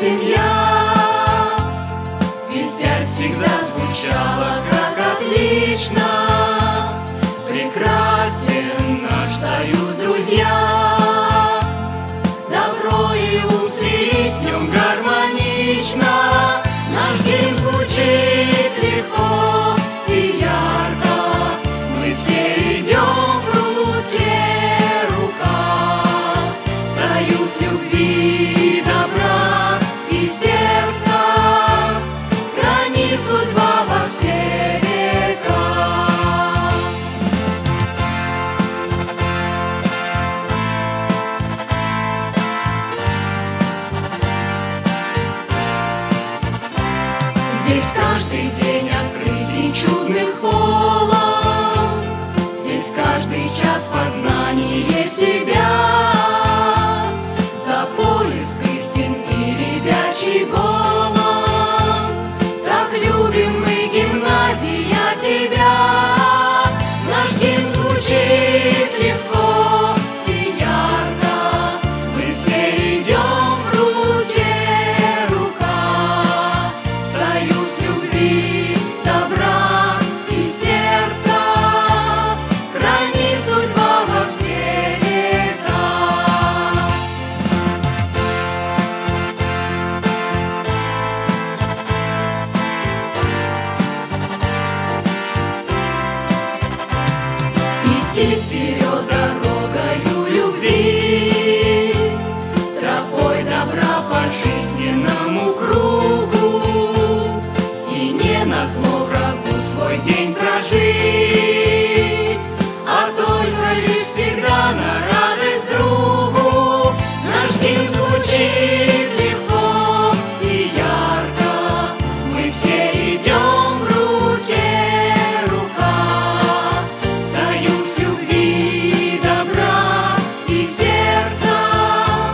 семья. Ведь пять всегда звучало как отлично. Прекрасен наш союз, друзья. Добро и ум слились в нем гармонично. Наш гимн звучит легко и ярко. Мы все идем в руке рука. Союз любви, добра и сердца хранит судьба во все века. Здесь каждый день открытий чудных полон. Здесь каждый час познания себя. За поиск истин и ребячий голод. Так любим мы, гимназия, тебя. Наш гимн звучит легко и ярко. Мы все идем в руке рука. Союз любви, добра и сердца хранит судьба во все века. Идти вперед дорогою любви, тропой добра по жизненному кругу. И не назло врагу свой день прожить, а только лишь всегда на радость другу. Наш гимн звучит легко и ярко. Мы все идем в руке рука. Союз любви, добра и сердца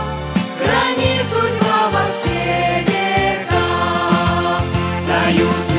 хранит судьба во все века. Союз